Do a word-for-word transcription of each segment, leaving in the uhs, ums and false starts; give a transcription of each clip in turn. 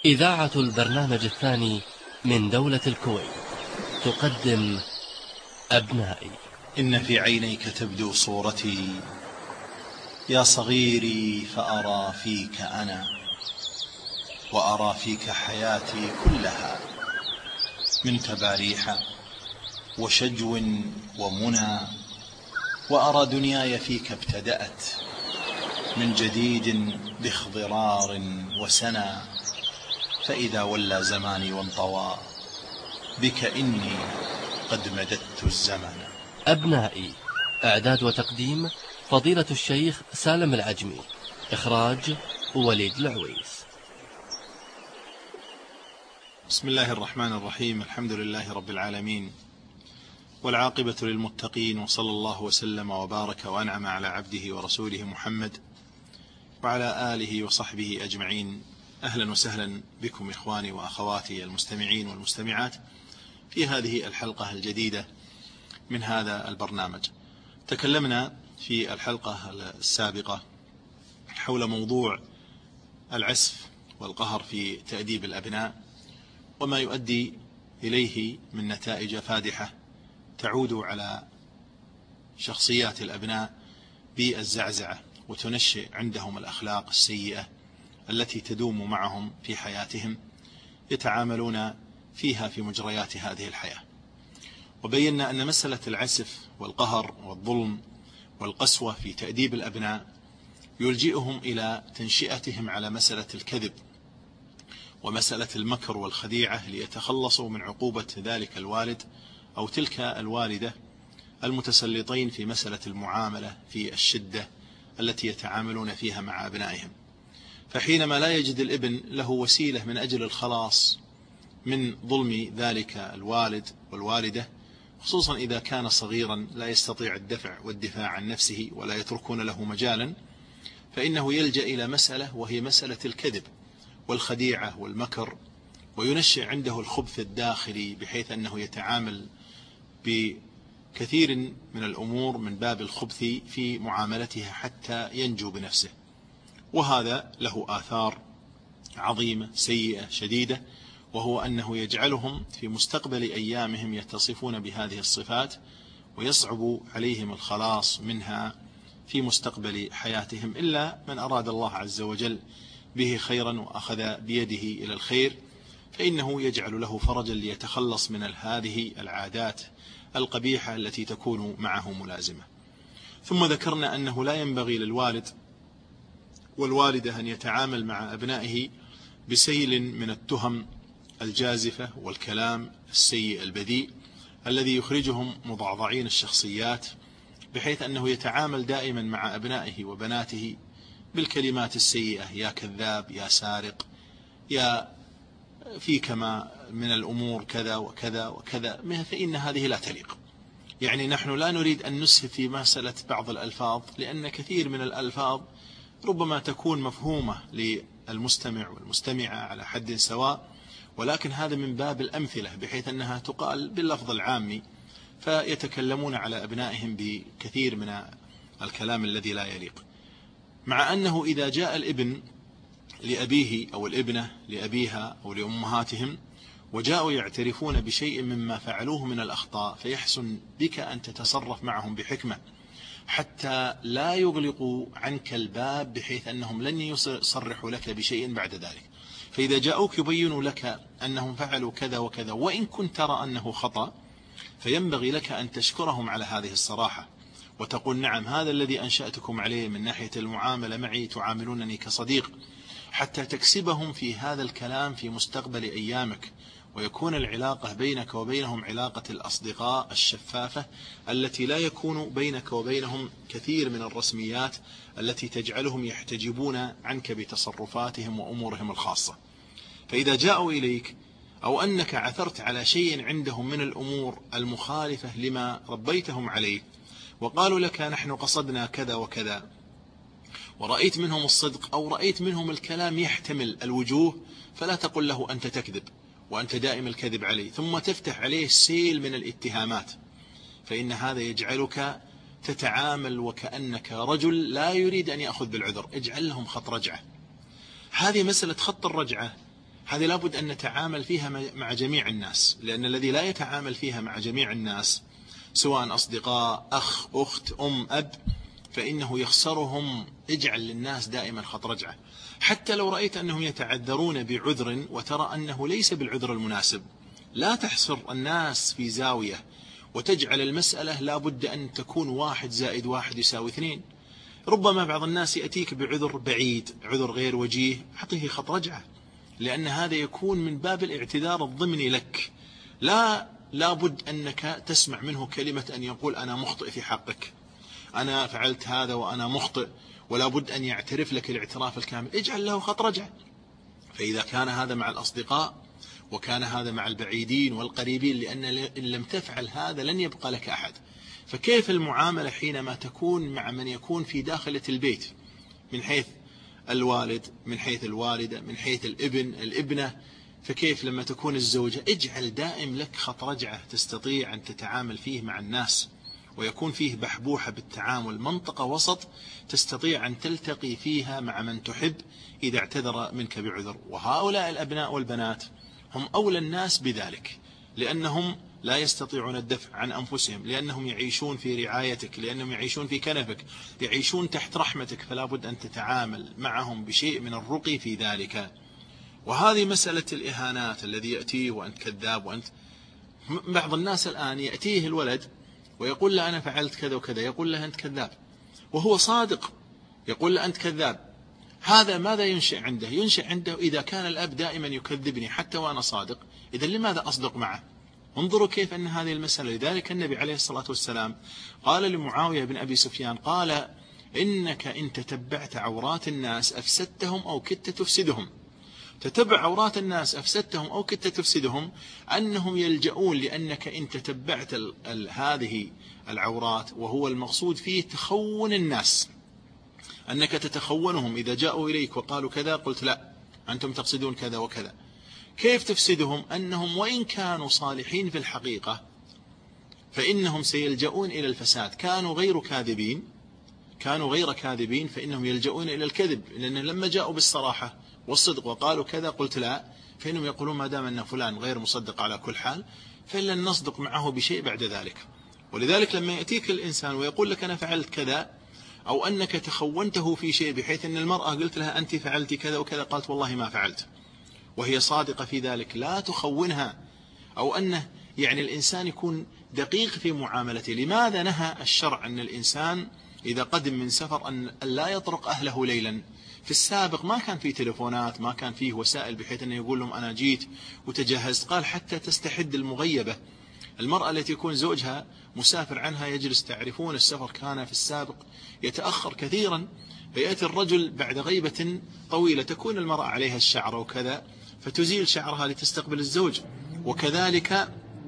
إذاعة البرنامج الثاني من دولة الكويت تقدم أبنائي. إن في عينيك تبدو صورتي يا صغيري، فأرى فيك أنا، وأرى فيك حياتي كلها، من تباريح وشجو ومنى، وأرى دنياي فيك ابتدأت من جديد باخضرار وسنى، فإذا ولى زماني وانطوى بك إني قد مددت الزمن. أبنائي، إعداد وتقديم فضيلة الشيخ سالم العجمي، إخراج وليد العويس. بسم الله الرحمن الرحيم. الحمد لله رب العالمين، والعاقبة للمتقين، وصلى الله وسلم وبارك وأنعم على عبده ورسوله محمد وعلى آله وصحبه أجمعين. أهلا وسهلا بكم إخواني وأخواتي المستمعين والمستمعات في هذه الحلقة الجديدة من هذا البرنامج. تكلمنا في الحلقة السابقة حول موضوع العسف والقهر في تأديب الأبناء، وما يؤدي إليه من نتائج فادحة تعود على شخصيات الأبناء بالزعزعة، وتنشئ عندهم الأخلاق السيئة التي تدوم معهم في حياتهم، يتعاملون فيها في مجريات هذه الحياة. وبينا أن مسألة العسف والقهر والظلم والقسوة في تأديب الأبناء يلجئهم إلى تنشئتهم على مسألة الكذب ومسألة المكر والخديعة، ليتخلصوا من عقوبة ذلك الوالد أو تلك الوالدة المتسلطين في مسألة المعاملة في الشدة التي يتعاملون فيها مع أبنائهم. فحينما لا يجد الابن له وسيلة من أجل الخلاص من ظلم ذلك الوالد والوالدة، خصوصا إذا كان صغيرا لا يستطيع الدفع والدفاع عن نفسه ولا يتركون له مجالا، فإنه يلجأ إلى مسألة وهي مسألة الكذب والخديعة والمكر، وينشئ عنده الخبث الداخلي بحيث أنه يتعامل بكثير من الأمور من باب الخبث في معاملتها حتى ينجو بنفسه. وهذا له آثار عظيمة سيئة شديدة، وهو أنه يجعلهم في مستقبل أيامهم يتصفون بهذه الصفات، ويصعب عليهم الخلاص منها في مستقبل حياتهم، إلا من أراد الله عز وجل به خيرا وأخذ بيده إلى الخير، فإنه يجعل له فرجا ليتخلص من هذه العادات القبيحة التي تكون معه ملازمة. ثم ذكرنا أنه لا ينبغي للوالد والوالدة أن يتعامل مع أبنائه بسيل من التهم الجازفة والكلام السيء البذيء الذي يخرجهم مضعضعين الشخصيات، بحيث أنه يتعامل دائما مع أبنائه وبناته بالكلمات السيئة: يا كذاب، يا سارق، يا فيك ما من الأمور كذا وكذا وكذا، فإن هذه لا تليق. يعني نحن لا نريد أن نسهب في مسألة بعض الألفاظ، لأن كثير من الألفاظ ربما تكون مفهومة للمستمع والمستمعة على حد سواء، ولكن هذا من باب الأمثلة بحيث أنها تقال باللفظ العامي، فيتكلمون على أبنائهم بكثير من الكلام الذي لا يليق. مع أنه إذا جاء الابن لأبيه أو الابنة لأبيها أو لأمهاتهم وجاءوا يعترفون بشيء مما فعلوه من الأخطاء، فيحسن بك أن تتصرف معهم بحكمة حتى لا يغلقوا عنك الباب، بحيث أنهم لن يصرحوا لك بشيء بعد ذلك. فإذا جاءوك يبينوا لك أنهم فعلوا كذا وكذا، وإن كنت ترى أنه خطأ، فينبغي لك أن تشكرهم على هذه الصراحة، وتقول: نعم، هذا الذي أنشأتكم عليه من ناحية المعاملة معي، تعاملونني كصديق، حتى تكسبهم في هذا الكلام في مستقبل أيامك، ويكون العلاقة بينك وبينهم علاقة الأصدقاء الشفافة التي لا يكون بينك وبينهم كثير من الرسميات التي تجعلهم يحتجبون عنك بتصرفاتهم وأمورهم الخاصة. فإذا جاءوا إليك أو أنك عثرت على شيء عندهم من الأمور المخالفة لما ربيتهم عليه، وقالوا لك: نحن قصدنا كذا وكذا، ورأيت منهم الصدق أو رأيت منهم الكلام يحتمل الوجوه، فلا تقل له أنت تكذب وأنت دائم الكذب عليه، ثم تفتح عليه سيل من الاتهامات، فإن هذا يجعلك تتعامل وكأنك رجل لا يريد أن يأخذ بالعذر. اجعل لهم خط رجعة. هذه مسألة خط الرجعة هذه لابد أن نتعامل فيها مع جميع الناس، لأن الذي لا يتعامل فيها مع جميع الناس سواء أصدقاء، أخ، أخت، أم، أب، فإنه يخسرهم. اجعل للناس دائما خط رجعة، حتى لو رأيت أنهم يتعذرون بعذر وترى أنه ليس بالعذر المناسب، لا تحصر الناس في زاوية وتجعل المسألة لابد أن تكون واحد زائد واحد يساوي اثنين. ربما بعض الناس يأتيك بعذر بعيد، عذر غير وجيه، أعطيه خط رجعة، لأن هذا يكون من باب الاعتذار الضمني لك. لا لابد أنك تسمع منه كلمة أن يقول أنا مخطئ في حقك، أنا فعلت هذا وأنا مخطئ، ولا بد أن يعترف لك الاعتراف الكامل. اجعل له خط رجعة. فإذا كان هذا مع الأصدقاء وكان هذا مع البعيدين والقريبين، لأن إن لم تفعل هذا لن يبقى لك أحد. فكيف المعاملة حينما تكون مع من يكون في داخلة البيت، من حيث الوالد، من حيث الوالدة، من حيث الابن، الابنة، فكيف لما تكون الزوجة؟ اجعل دائم لك خط رجعة تستطيع أن تتعامل فيه مع الناس، ويكون فيه بحبوحة بالتعامل، منطقة وسط تستطيع أن تلتقي فيها مع من تحب إذا اعتذر منك بعذر. وهؤلاء الأبناء والبنات هم أولى الناس بذلك، لأنهم لا يستطيعون الدفع عن أنفسهم، لأنهم يعيشون في رعايتك، لأنهم يعيشون في كنفك، يعيشون تحت رحمتك، فلا بد أن تتعامل معهم بشيء من الرقي في ذلك. وهذه مسألة الإهانات الذي يأتيه وأنت كذاب وأنت، بعض الناس الآن يأتيه الولد ويقول له أنا فعلت كذا وكذا، يقول له أنت كذاب، وهو صادق يقول له أنت كذاب. هذا ماذا ينشئ عنده؟ ينشئ عنده إذا كان الأب دائما يكذبني حتى وأنا صادق، إذا لماذا أصدق معه؟ انظروا كيف أن هذه المسألة. لذلك النبي عليه الصلاة والسلام قال لمعاوية بن أبي سفيان، قال إنك إن تتبعت عورات الناس أفسدتهم أو كدت تفسدهم. تتبع عورات الناس أفسدتهم أو كدت تفسدهم، أنهم يلجؤون لأنك إن تتبعت ال ال هذه العورات، وهو المقصود فيه تخون الناس، أنك تتخونهم. إذا جاءوا إليك وقالوا كذا قلت لا، أنتم تقصدون كذا وكذا. كيف تفسدهم؟ أنهم وإن كانوا صالحين في الحقيقة فإنهم سيلجؤون إلى الفساد. كانوا غير كاذبين، كانوا غير كاذبين فإنهم يلجؤون إلى الكذب، لأن لما جاءوا بالصراحة والصدق وقالوا كذا قلت لا، فإنهم يقولون ما دام أن فلان غير مصدق على كل حال فلن نصدق معه بشيء بعد ذلك. ولذلك لما يأتيك الإنسان ويقول لك أنا فعلت كذا، أو أنك تخونته في شيء، بحيث أن المرأة قلت لها أنت فعلت كذا وكذا، قالت والله ما فعلت، وهي صادقة في ذلك، لا تخونها. أو أنه يعني الإنسان يكون دقيق في معاملته. لماذا نهى الشرع أن الإنسان إذا قدم من سفر أن لا يطرق أهله ليلا؟ في السابق ما كان فيه تلفونات، ما كان فيه وسائل بحيث أنه يقول لهم أنا جيت وتجهزت. قال حتى تستحد المغيبة، المرأة التي يكون زوجها مسافر عنها يجلس. تعرفون السفر كان في السابق يتأخر كثيرا، فيأتي الرجل بعد غيبة طويلة تكون المرأة عليها الشعر وكذا، فتزيل شعرها لتستقبل الزوج، وكذلك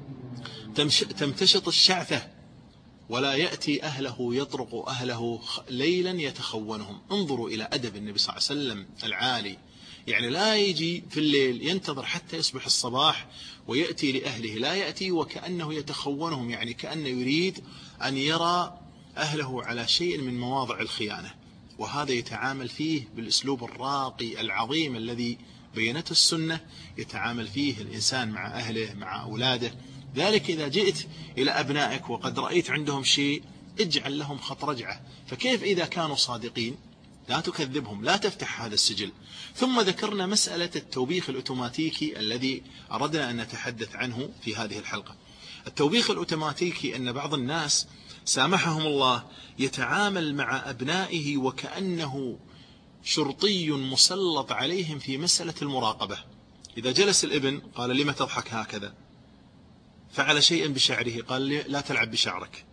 تمتشط الشعثة، ولا يأتي أهله يطرق أهله ليلا يتخونهم. انظروا إلى أدب النبي صلى الله عليه وسلم العالي، يعني لا يجي في الليل، ينتظر حتى يصبح الصباح ويأتي لأهله، لا يأتي وكأنه يتخونهم، يعني كأنه يريد أن يرى أهله على شيء من مواضع الخيانة. وهذا يتعامل فيه بالأسلوب الراقي العظيم الذي بينته السنة، يتعامل فيه الإنسان مع أهله مع أولاده. ذلك إذا جئت إلى أبنائك وقد رأيت عندهم شيء اجعل لهم خط رجعة. فكيف إذا كانوا صادقين؟ لا تكذبهم، لا تفتح هذا السجل. ثم ذكرنا مسألة التوبيخ الأوتوماتيكي الذي أردنا أن نتحدث عنه في هذه الحلقة. التوبيخ الأوتوماتيكي أن بعض الناس سامحهم الله يتعامل مع أبنائه وكأنه شرطي مسلط عليهم في مسألة المراقبة. إذا جلس الابن قال لما تضحك هكذا، فعل شيئا بشعره قال لا تلعب بشعرك،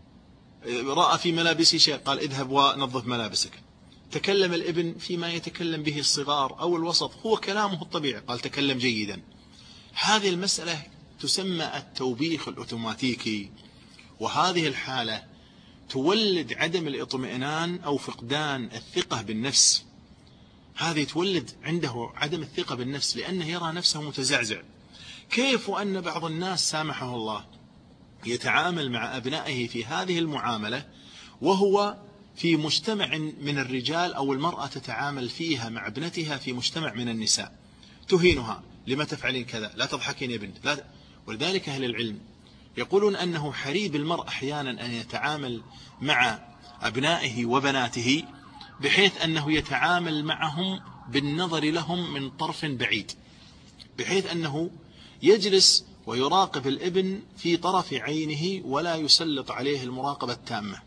رأى في ملابسه شيء قال اذهب ونظف ملابسك. تكلم الابن فيما يتكلم به الصغار أو الوسط، هو كلامه الطبيعي قال تكلم جيدا. هذه المسألة تسمى التوبيخ الأوتوماتيكي، وهذه الحالة تولد عدم الاطمئنان أو فقدان الثقة بالنفس. هذه تولد عنده عدم الثقة بالنفس لأنه يرى نفسه متزعزع. كيف أن بعض الناس سامحه الله يتعامل مع أبنائه في هذه المعاملة وهو في مجتمع من الرجال، أو المرأة تتعامل فيها مع ابنتها في مجتمع من النساء، تهينها، لما تفعلين كذا، لا تضحكين يا بنت، لا. ولذلك أهل العلم يقولون أنه حري بالمرء أحيانا أن يتعامل مع أبنائه وبناته بحيث أنه يتعامل معهم بالنظر لهم من طرف بعيد، بحيث أنه يجلس ويراقب الابن في طرف عينه ولا يسلط عليه المراقبة التامة،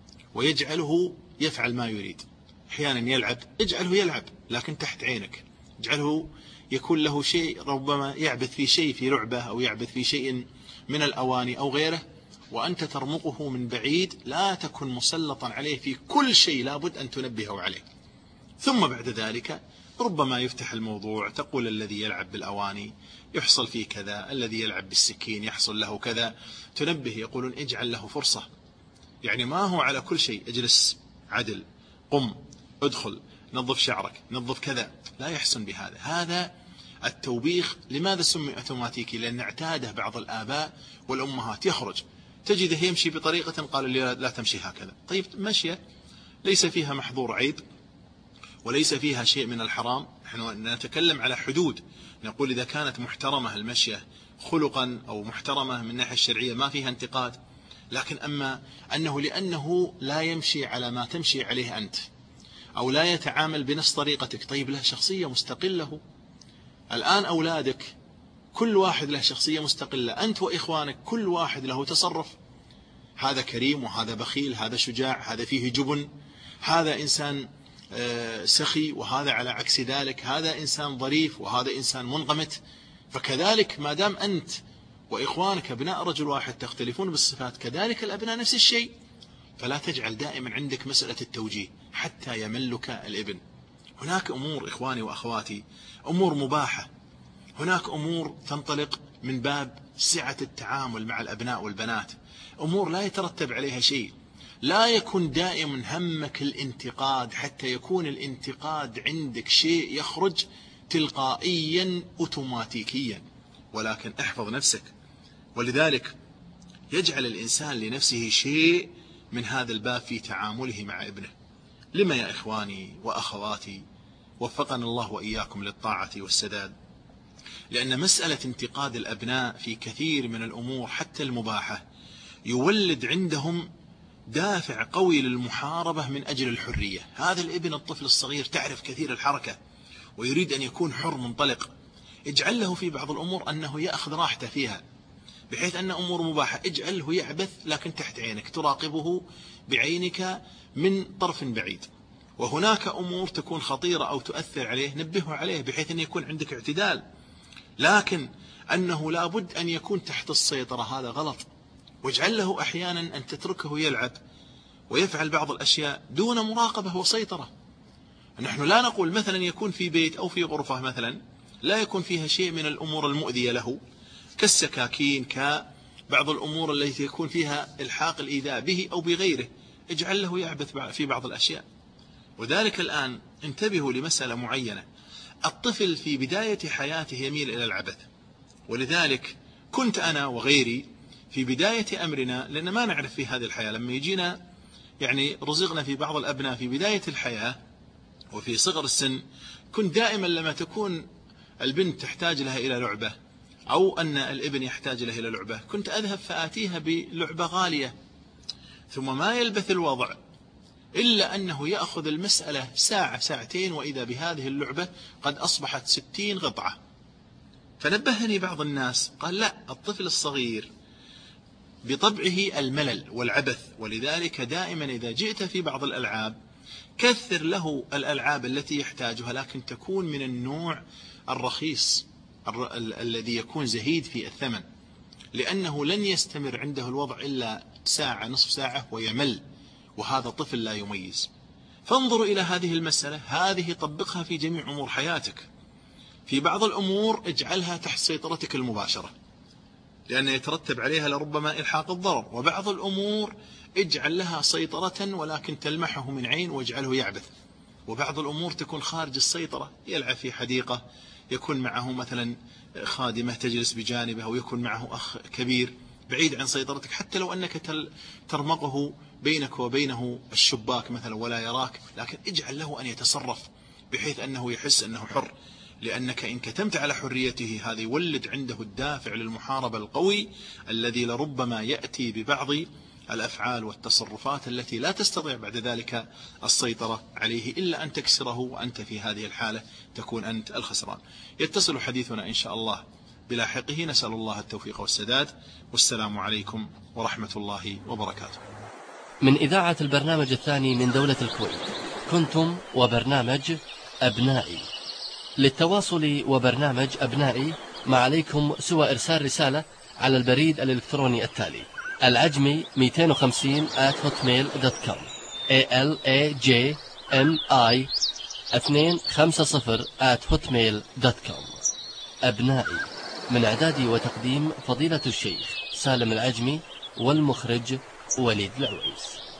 ويجعله يفعل ما يريد. أحيانا يلعب، اجعله يلعب لكن تحت عينك، اجعله يكون له شيء، ربما يعبث في شيء في لعبة أو يعبث في شيء من الأواني أو غيره، وأنت ترمقه من بعيد، لا تكن مسلطا عليه في كل شيء، لابد أن تنبهه عليه. ثم بعد ذلك ربما يفتح الموضوع، تقول الذي يلعب بالأواني يحصل فيه كذا، الذي يلعب بالسكين يحصل له كذا، تنبه. يقولون اجعل له فرصة، يعني ما هو على كل شيء اجلس عدل، قم، ادخل، نظف شعرك، نظف كذا، لا يحسن بهذا. هذا التوبيخ لماذا سمي أوتوماتيكي؟ لأن اعتاده بعض الآباء والأمهات. يخرج تجده يمشي بطريقة قال لي لا تمشي هكذا. طيب مشية ليس فيها محظور عيب وليس فيها شيء من الحرام، نحن نتكلم على حدود، نقول إذا كانت محترمة المشية خلقا أو محترمة من الناحية الشرعية ما فيها انتقاد. لكن أما أنه لأنه لا يمشي على ما تمشي عليه أنت أو لا يتعامل بنفس طريقتك، طيب له شخصية مستقلة. الآن أولادك كل واحد له شخصية مستقلة، أنت وإخوانك كل واحد له تصرف، هذا كريم وهذا بخيل، هذا شجاع، هذا فيه جبن، هذا إنسان سخي وهذا على عكس ذلك، هذا إنسان ظريف وهذا إنسان منغمت. فكذلك ما دام أنت وإخوانك أبناء رجل واحد تختلفون بالصفات، كذلك الأبناء نفس الشيء. فلا تجعل دائما عندك مسألة التوجيه حتى يملك الابن. هناك أمور إخواني وأخواتي أمور مباحة، هناك أمور تنطلق من باب سعة التعامل مع الأبناء والبنات، أمور لا يترتب عليها شيء. لا يكون دائما همك الانتقاد حتى يكون الانتقاد عندك شيء يخرج تلقائيا أوتوماتيكيا، ولكن احفظ نفسك. ولذلك يجعل الإنسان لنفسه شيء من هذا الباب في تعامله مع ابنه. لما يا إخواني وأخواتي وفقنا الله وإياكم للطاعة والسداد؟ لأن مسألة انتقاد الأبناء في كثير من الأمور حتى المباحة يولد عندهم دافع قوي للمحاربة من أجل الحرية. هذا الابن الطفل الصغير تعرف كثير الحركة ويريد أن يكون حر منطلق، اجعل له في بعض الأمور أنه يأخذ راحته فيها، بحيث أن أمور مباحة اجعله يعبث لكن تحت عينك، تراقبه بعينك من طرف بعيد. وهناك أمور تكون خطيرة أو تؤثر عليه نبهه عليه بحيث أن يكون عندك اعتدال، لكن أنه لابد أن يكون تحت السيطرة هذا غلط. واجعل له أحيانا أن تتركه يلعب ويفعل بعض الأشياء دون مراقبة وسيطرة. نحن لا نقول مثلا يكون في بيت أو في غرفة مثلا لا يكون فيها شيء من الأمور المؤذية له كالسكاكين، كبعض الأمور التي يكون فيها الحاق الإيذاء به أو بغيره، اجعل له يعبث في بعض الأشياء. وذلك الآن انتبهوا لمسألة معينة، الطفل في بداية حياته يميل إلى العبث، ولذلك كنت أنا وغيري في بداية أمرنا، لأن ما نعرف في هذه الحياة، لما يجينا يعني رزقنا في بعض الأبناء في بداية الحياة وفي صغر السن، كنت دائما لما تكون البنت تحتاج لها إلى لعبة أو أن الابن يحتاج له إلى لعبة، كنت أذهب فآتيها بلعبة غالية، ثم ما يلبث الوضع إلا أنه يأخذ المسألة ساعة ساعتين وإذا بهذه اللعبة قد أصبحت ستين قطعة. فنبهني بعض الناس قال لا، الطفل الصغير بطبعه الملل والعبث، ولذلك دائما إذا جئت في بعض الألعاب كثر له الألعاب التي يحتاجها، لكن تكون من النوع الرخيص الذي يكون زهيد في الثمن، لأنه لن يستمر عنده الوضع إلا ساعة نصف ساعة ويمل، وهذا طفل لا يميز. فانظروا إلى هذه المسألة، هذه طبقها في جميع أمور حياتك. في بعض الأمور اجعلها تحت سيطرتك المباشرة لأن يترتب عليها لربما إلحاق الضرر، وبعض الأمور اجعل لها سيطرة ولكن تلمحه من عين واجعله يعبث، وبعض الأمور تكون خارج السيطرة، يلعب في حديقة، يكون معه مثلا خادمة تجلس بجانبه، أو يكون معه أخ كبير بعيد عن سيطرتك، حتى لو أنك ترمقه بينك وبينه الشباك مثلا ولا يراك، لكن اجعل له أن يتصرف بحيث أنه يحس أنه حر. لأنك إن كتمت على حريته هذا يولد عنده الدافع للمحاربة القوي الذي لربما يأتي ببعض الأفعال والتصرفات التي لا تستطيع بعد ذلك السيطرة عليه إلا أن تكسره، وأنت في هذه الحالة تكون أنت الخسران. يتصل حديثنا إن شاء الله بلاحقه، نسأل الله التوفيق والسداد، والسلام عليكم ورحمة الله وبركاته. من إذاعة البرنامج الثاني من دولة الكويت، كنتم وبرنامج أبنائي. للتواصل وبرنامج أبنائي ما عليكم سوى إرسال رسالة على البريد الإلكتروني التالي: العجمي مئتين وخمسين آت هوتميل دوت كوم إيه إل إيه جي إم آي مئتين وخمسين آت هوتميل دوت كوم. أبنائي، من إعداد وتقديم فضيلة الشيخ سالم العجمي، والمخرج وليد العويس.